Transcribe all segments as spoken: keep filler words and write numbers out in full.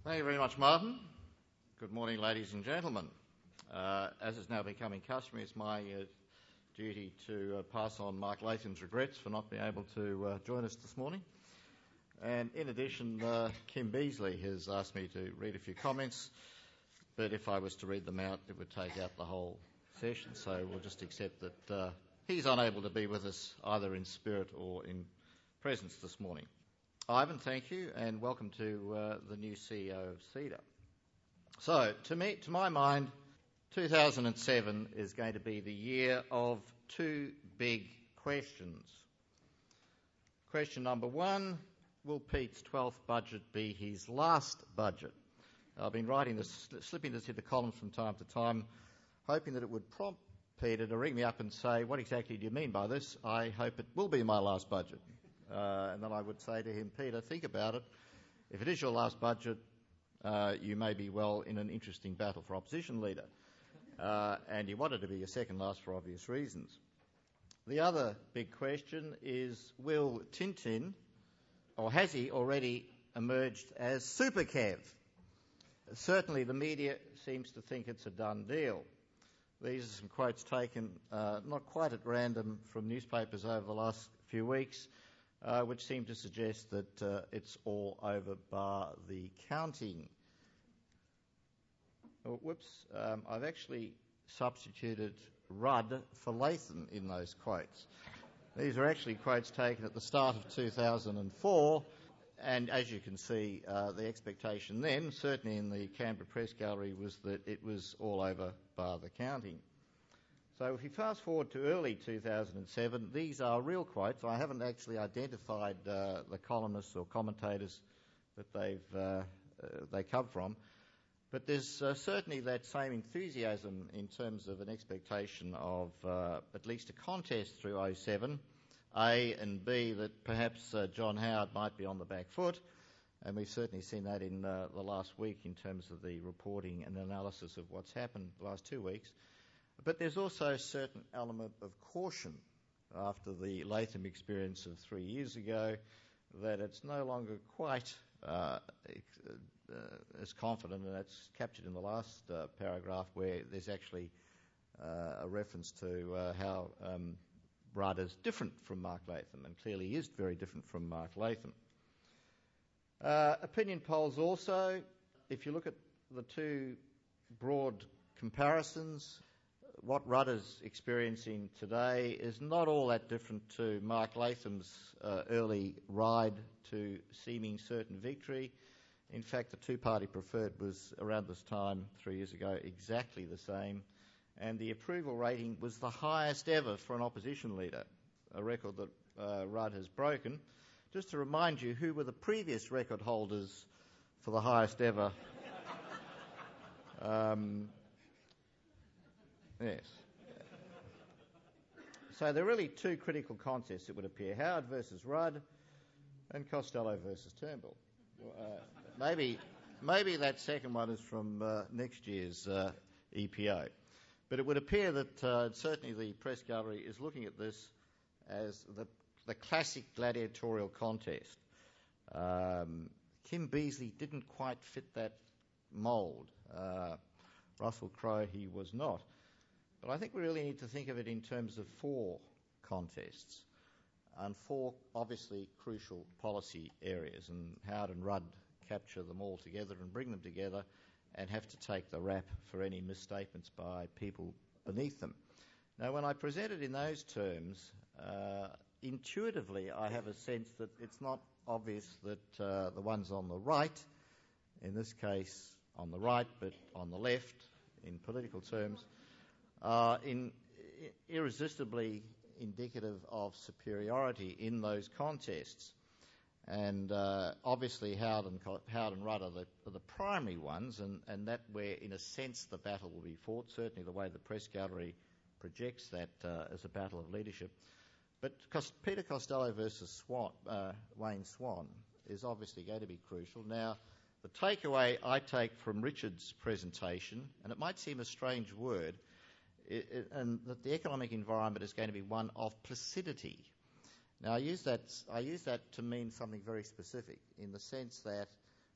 Thank you very much, Martin. Good morning, ladies and gentlemen. Uh, as is now becoming customary, it's my uh, duty to uh, pass on Mark Latham's regrets for not being able to uh, join us this morning. And in addition, uh, Kim Beazley has asked me to read a few comments, but if I was to read them out, it would take out the whole session, so we'll just accept that uh, he's unable to be with us either in spirit or in presence this morning. Ivan, thank you, and welcome to uh, the new C E O of CEDA. So, to me, to my mind, two thousand seven is going to be the year of two big questions. Question number one, will Pete's twelfth budget be his last budget? I've been writing this, slipping this into columns from time to time, hoping that it would prompt Peter to ring me up and say, what exactly do you mean by this? I hope it will be my last budget. Uh, and then I would say to him, Peter, think about it. If it is your last budget, uh, you may be well in an interesting battle for opposition leader. Uh, and you want it to be your second last for obvious reasons. The other big question is, will Tintin, or has he already emerged as Super Kev? Certainly the media seems to think it's a done deal. These are some quotes taken uh, not quite at random from newspapers over the last few weeks, Uh, which seem to suggest that uh, it's all over bar the counting. Oh, whoops, um, I've actually substituted Rudd for Latham in those quotes. These are actually quotes taken at the start of two thousand four, and as you can see, uh, the expectation then, certainly in the Canberra Press Gallery, was that it was all over bar the counting. So if you fast forward to early two thousand seven, these are real quotes. I haven't actually identified uh, the columnists or commentators that they've uh, uh, they come from, but there's uh, certainly that same enthusiasm in terms of an expectation of uh, at least a contest through oh seven, A, and B, that perhaps uh, John Howard might be on the back foot, and we've certainly seen that in uh, the last week in terms of the reporting and analysis of what's happened the last two weeks. But there's also a certain element of caution after the Latham experience of three years ago that it's no longer quite uh, uh, as confident, and that's captured in the last uh, paragraph where there's actually uh, a reference to uh, how um, Rudd is different from Mark Latham, and clearly is very different from Mark Latham. Uh, opinion polls also, if you look at the two broad comparisons, what Rudd is experiencing today is not all that different to Mark Latham's uh, early ride to seeming certain victory. In fact, the two-party preferred was around this time three years ago exactly the same, and the approval rating was the highest ever for an opposition leader, a record that uh, Rudd has broken. Just to remind you, who were the previous record holders for the highest ever? um, Yes. So there are really two critical contests, it would appear, Howard versus Rudd and Costello versus Turnbull. Uh, maybe maybe that second one is from uh, next year's uh, E P O. But it would appear that uh, certainly the press gallery is looking at this as the, the classic gladiatorial contest. Um, Kim Beazley didn't quite fit that mould. Uh, Russell Crowe, he was not. But I think we really need to think of it in terms of four contests and four obviously crucial policy areas, and Howard and Rudd capture them all together and bring them together and have to take the rap for any misstatements by people beneath them. Now, when I present it in those terms, uh, intuitively I have a sense that it's not obvious that uh, the ones on the right, in this case on the right but on the left in political terms, are in, irresistibly indicative of superiority in those contests. And uh, obviously Howard and, Howard and Rudd are the, are the primary ones, and, and that where, in a sense, the battle will be fought, certainly the way the press gallery projects that uh, as a battle of leadership. But Cost- Peter Costello versus Swan, uh, Wayne Swan is obviously going to be crucial. Now, the takeaway I take from Richard's presentation, and it might seem a strange word, It, it, and that the economic environment is going to be one of placidity. Now, I use that I use that to mean something very specific, in the sense that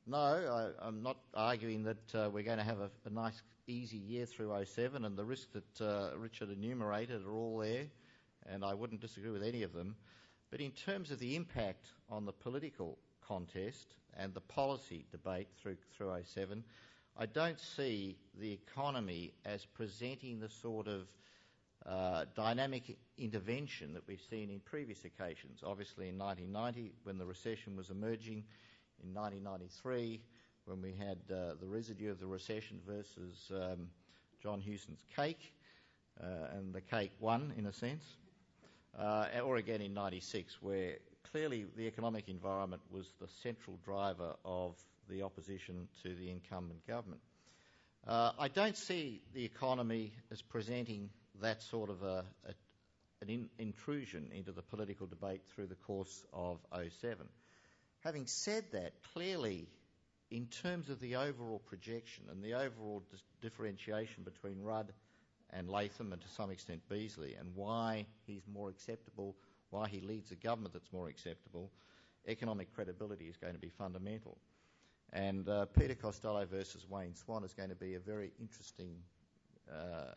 no, I, I'm not arguing that uh, we're going to have a, a nice, easy year through oh seven, and the risks that uh, Richard enumerated are all there, and I wouldn't disagree with any of them. But in terms of the impact on the political contest and the policy debate through through oh seven, I don't see the economy as presenting the sort of uh, dynamic intervention that we've seen in previous occasions. Obviously in nineteen ninety, when the recession was emerging, in nineteen ninety-three, when we had uh, the residue of the recession versus um, John Hewson's cake, uh, and the cake won, in a sense, uh, or again in ninety-six, where clearly the economic environment was the central driver of the opposition to the incumbent government. Uh, I don't see the economy as presenting that sort of a, a, an in, intrusion into the political debate through the course of oh seven. Having said that, clearly, in terms of the overall projection and the overall dis- differentiation between Rudd and Latham, and to some extent Beazley, and why he's more acceptable, why he leads a government that's more acceptable, economic credibility is going to be fundamental. And uh, Peter Costello versus Wayne Swan is going to be a very interesting uh,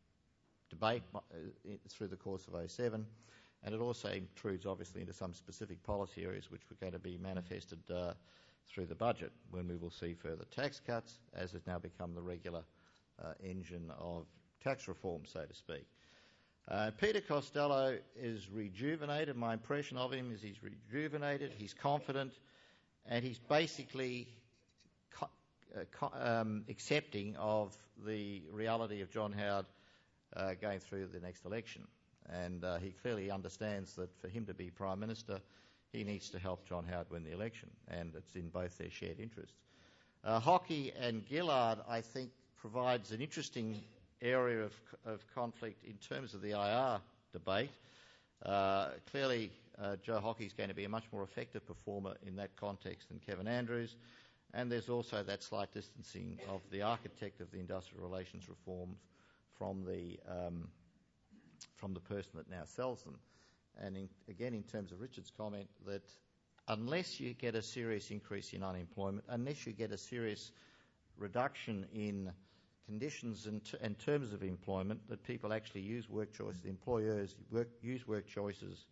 debate uh, through the course of oh seven. And it also intrudes, obviously, into some specific policy areas which were going to be manifested uh, through the budget, when we will see further tax cuts, as has now become the regular uh, engine of tax reform, so to speak. Uh, Peter Costello is rejuvenated. My impression of him is he's rejuvenated, he's confident, and he's basically co- uh, co- um, accepting of the reality of John Howard uh, going through the next election. And uh, he clearly understands that for him to be Prime Minister, he needs to help John Howard win the election, and it's in both their shared interests. Uh, Hockey and Gillard, I think, provides an interesting area of, of conflict in terms of the I R debate. Uh, clearly, uh, Joe Hockey is going to be a much more effective performer in that context than Kevin Andrews, and there's also that slight distancing of the architect of the industrial relations reforms from the um, from the person that now sells them. And in, again, in terms of Richard's comment, that unless you get a serious increase in unemployment, unless you get a serious reduction in conditions and, t- and terms of employment, that people actually use work choices, employers work, use work choices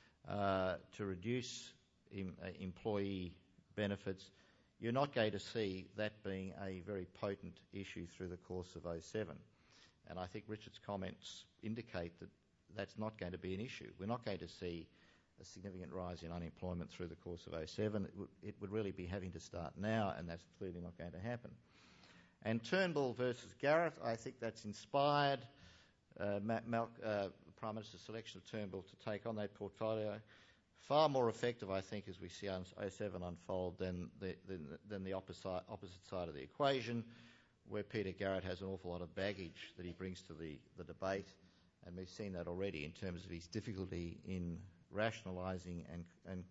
uh, to reduce em, uh, employee benefits, you're not going to see that being a very potent issue through the course of oh seven. And I think Richard's comments indicate that that's not going to be an issue. We're not going to see a significant rise in unemployment through the course of oh seven. It, w- it would really be having to start now, and that's clearly not going to happen. And Turnbull versus Garrett, I think that's inspired uh, Mal- Mal- uh, Prime Minister's selection of Turnbull to take on that portfolio. Far more effective, I think, as we see oh seven unfold than the, than, than the opposite, opposite side of the equation, where Peter Garrett has an awful lot of baggage that he brings to the, the debate, and we've seen that already in terms of his difficulty in rationalising and, and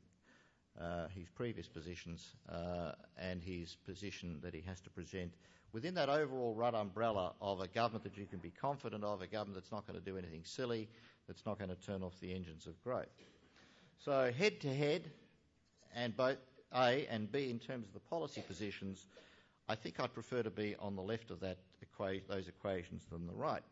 uh, his previous positions uh, and his position that he has to present within that overall Rudd umbrella of a government that you can be confident of, a government that's not going to do anything silly, that's not going to turn off the engines of growth. So head-to-head, and both A and B in terms of the policy positions, I think I'd prefer to be on the left of that equa- those equations than the right.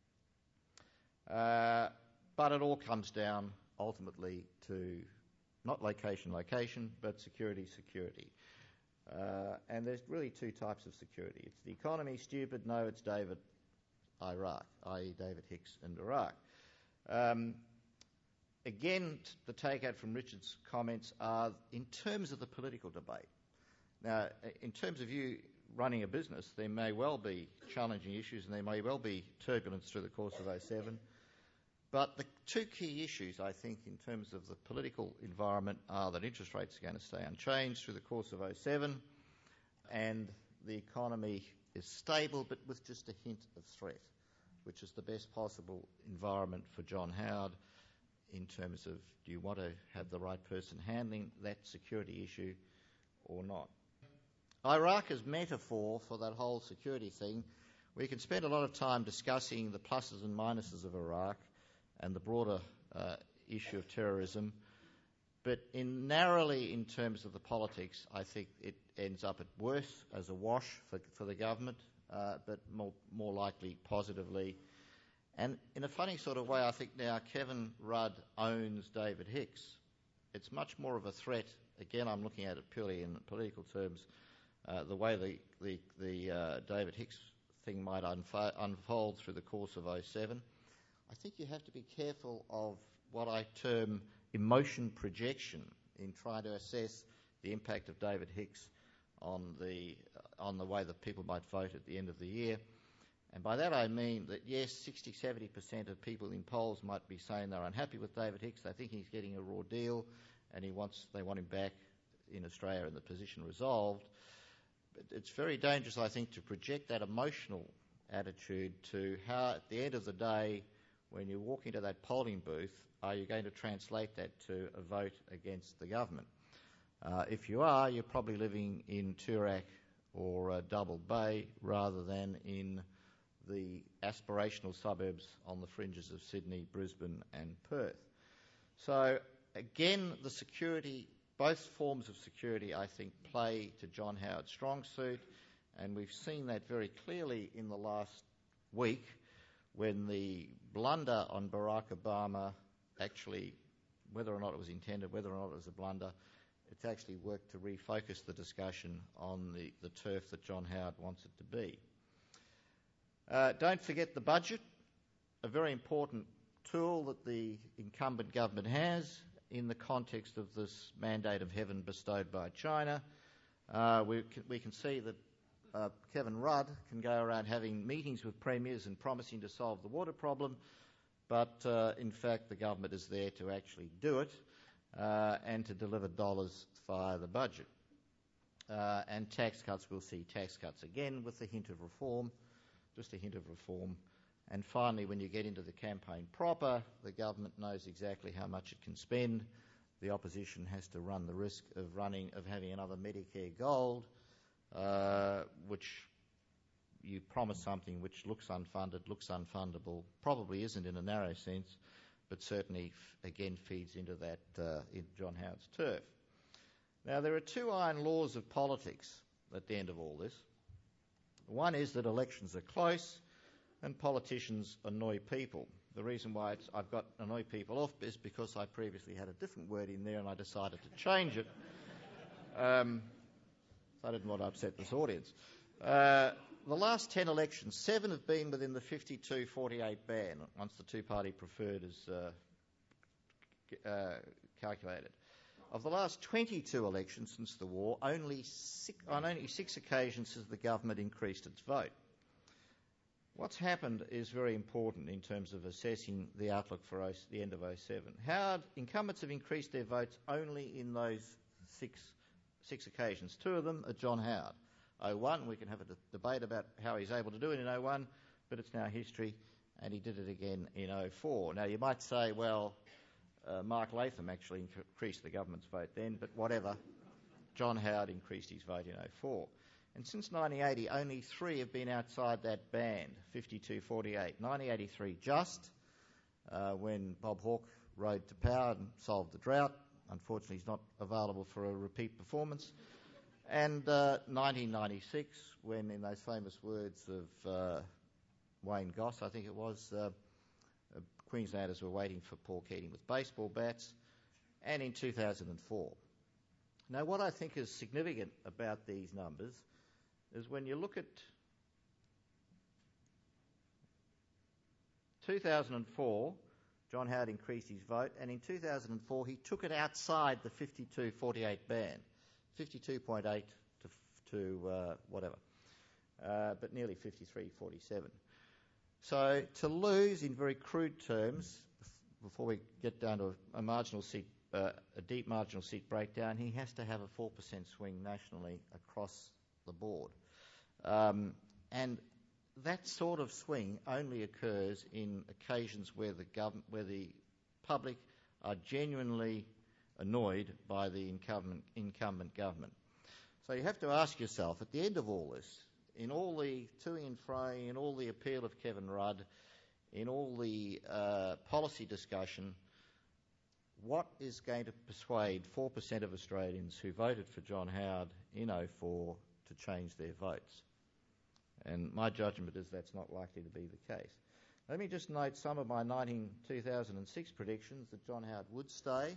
Uh, but it all comes down ultimately to not location, location, but security, security. Uh, and there's really two types of security. It's the economy, stupid, no, it's David, Iraq, that is. David Hicks and Iraq. Um, again, the takeout from Richard's comments are in terms of the political debate. Now, in terms of you running a business, there may well be challenging issues and there may well be turbulence through the course of oh seven. But the two key issues, I think, in terms of the political environment are that interest rates are going to stay unchanged through the course of oh seven, and the economy is stable but with just a hint of threat, which is the best possible environment for John Howard in terms of, do you want to have the right person handling that security issue or not? Iraq as metaphor for that whole security thing, we can spend a lot of time discussing the pluses and minuses of Iraq and the broader uh, issue of terrorism. But in narrowly in terms of the politics, I think it ends up at worse as a wash for, for the government, uh, but more, more likely positively. And in a funny sort of way, I think now Kevin Rudd owns David Hicks. It's much more of a threat. Again, I'm looking at it purely in political terms. Uh, the way the the, the uh, David Hicks thing might unfo- unfold through the course of oh seven. I think you have to be careful of what I term emotion projection in trying to assess the impact of David Hicks on the uh, on the way that people might vote at the end of the year. And by that I mean that, yes, sixty to seventy percent of people in polls might be saying they're unhappy with David Hicks. They think he's getting a raw deal and he wants they want him back in Australia and the position resolved. But it's very dangerous, I think, to project that emotional attitude to how, at the end of the day, when you walk into that polling booth, are you going to translate that to a vote against the government? Uh, if you are, you're probably living in Toorak or uh, Double Bay rather than in the aspirational suburbs on the fringes of Sydney, Brisbane and Perth. So again, the security, both forms of security, I think, play to John Howard's strong suit, and we've seen that very clearly in the last week when the blunder on Barack Obama actually, whether or not it was intended, whether or not it was a blunder, it's actually worked to refocus the discussion on the, the turf that John Howard wants it to be. Uh, don't forget the budget, a very important tool that the incumbent government has in the context of this mandate of heaven bestowed by China. Uh, we, can, we can see that uh, Kevin Rudd can go around having meetings with premiers and promising to solve the water problem, but uh, in fact the government is there to actually do it uh, and to deliver dollars via the budget. Uh, and tax cuts, we'll see tax cuts again with a hint of reform, just a hint of reform. And finally, when you get into the campaign proper, the government knows exactly how much it can spend. The opposition has to run the risk of running, of having another Medicare Gold, uh, which you promise something which looks unfunded, looks unfundable, probably isn't in a narrow sense, but certainly, f- again, feeds into that uh, in John Howard's turf. Now, there are two iron laws of politics at the end of all this. One is that elections are close and politicians annoy people. The reason why it's, I've got annoy people off is because I previously had a different word in there and I decided to change it. Um, so I didn't want to upset this audience. Uh, the last ten elections, seven have been within the fifty-two forty-eight ban, once the two-party preferred is uh, uh, calculated. Of the last twenty-two elections since the war, only six, on only six occasions has the government increased its vote. What's happened is very important in terms of assessing the outlook for oh, the end of oh seven. Howard, incumbents have increased their votes only in those six, six occasions. Two of them are John Howard. oh one, we can have a d- debate about how he's able to do it in oh one, but it's now history, and he did it again in oh four. Now, you might say, well, uh, Mark Latham actually increased the government's vote then, but whatever. John Howard increased his vote in oh four. And since nineteen eighty, only three have been outside that band, fifty-two forty-eight. nineteen eighty-three just, uh, when Bob Hawke rode to power and solved the drought. Unfortunately, he's not available for a repeat performance. And uh, nineteen ninety-six, when, in those famous words of uh, Wayne Goss, I think it was, uh, uh, Queenslanders were waiting for Paul Keating with baseball bats. And in two thousand four. Now, what I think is significant about these numbers is when you look at two thousand four, John Howard increased his vote, and in two thousand four he took it outside the fifty-two forty-eight band, fifty-two point eight to, to uh, whatever, uh, but nearly fifty-three forty-seven. So to lose, in very crude terms, before we get down to a, a marginal seat, uh, a deep marginal seat breakdown, he has to have a four percent swing nationally across the board. Um, and that sort of swing only occurs in occasions where the government, where the public are genuinely annoyed by the incumbent, incumbent government. So you have to ask yourself, at the end of all this, in all the toing and froing, in all the appeal of Kevin Rudd, in all the uh, policy discussion, what is going to persuade four percent of Australians who voted for John Howard in oh four to change their votes? And my judgment is that's not likely to be the case. Let me just note some of my two thousand six predictions that John Howard would stay.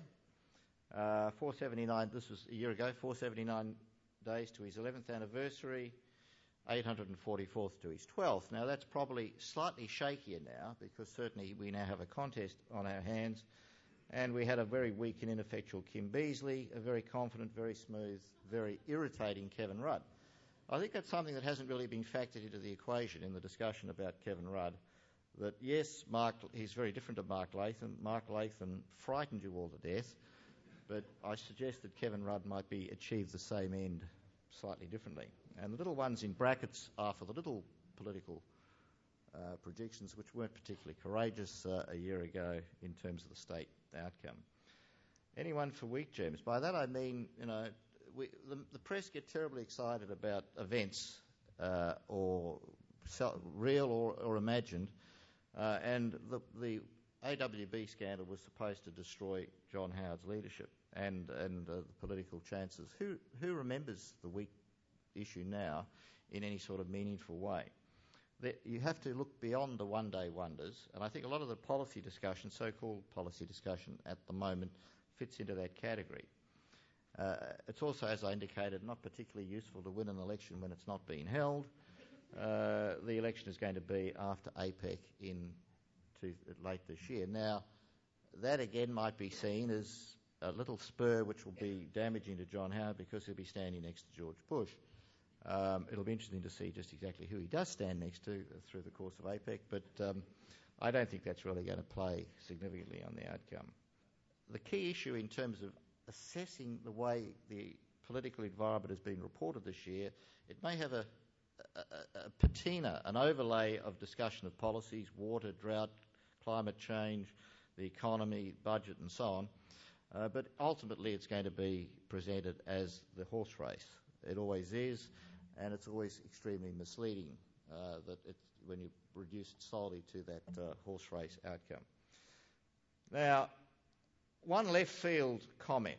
Uh, four seventy-nine, this was a year ago, four seventy-nine days to his eleventh anniversary, eight hundred forty-fourth to his twelfth. Now that's probably slightly shakier now because certainly we now have a contest on our hands, and we had a very weak and ineffectual Kim Beazley, a very confident, very smooth, very irritating Kevin Rudd. I think that's something that hasn't really been factored into the equation in the discussion about Kevin Rudd. That yes, Mark, he's very different to Mark Latham. Mark Latham frightened you all to death, but I suggest that Kevin Rudd might be achieve the same end slightly differently. And the little ones in brackets are for the little political uh, predictions which weren't particularly courageous uh, a year ago in terms of the state outcome. Anyone for weak gems? By that I mean, you know, we, the, the press get terribly excited about events uh, or so, real or, or imagined, uh, and the, the A W B scandal was supposed to destroy John Howard's leadership and, and uh, the political chances. Who, who remembers the weak issue now in any sort of meaningful way? That you have to look beyond the one-day wonders, and I think a lot of the policy discussion, so-called policy discussion at the moment, fits into that category. Uh, it's also, as I indicated, not particularly useful to win an election when it's not being held. Uh, the election is going to be after APEC in to, late this year. Now, that again might be seen as a little spur which will be damaging to John Howard because he'll be standing next to George Bush. Um, it'll be interesting to see just exactly who he does stand next to uh, through the course of APEC, but um, I don't think that's really going to play significantly on the outcome. The key issue in terms of assessing the way the political environment has been reported this year, it may have a, a, a patina, an overlay of discussion of policies, water, drought, climate change, the economy, budget and so on, uh, but ultimately it's going to be presented as the horse race. It always is, and it's always extremely misleading uh, that it, when you reduce it solely to that uh, horse race outcome. Now, one left field comment.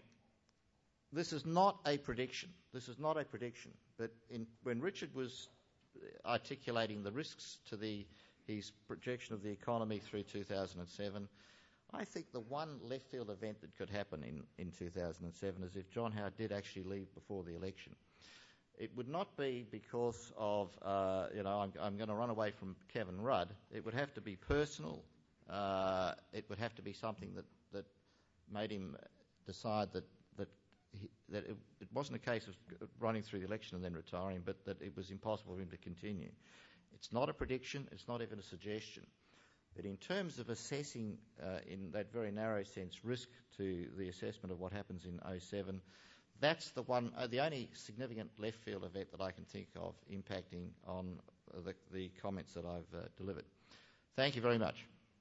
This is not a prediction. This is not a prediction. But in, when Richard was articulating the risks to the, his projection of the economy through two thousand seven, I think the one left field event that could happen in, in two thousand seven is if John Howard did actually leave before the election. It would not be because of, uh, you know, I'm, I'm going to run away from Kevin Rudd. It would have to be personal. Uh, it would have to be something that, that made him decide that that, he, that it, it wasn't a case of running through the election and then retiring, but that it was impossible for him to continue. It's not a prediction. It's not even a suggestion. But in terms of assessing, uh, in that very narrow sense, risk to the assessment of what happens in oh seven, that's the one, uh, the only significant left field event that I can think of impacting on uh, the, the comments that I've uh, delivered. Thank you very much.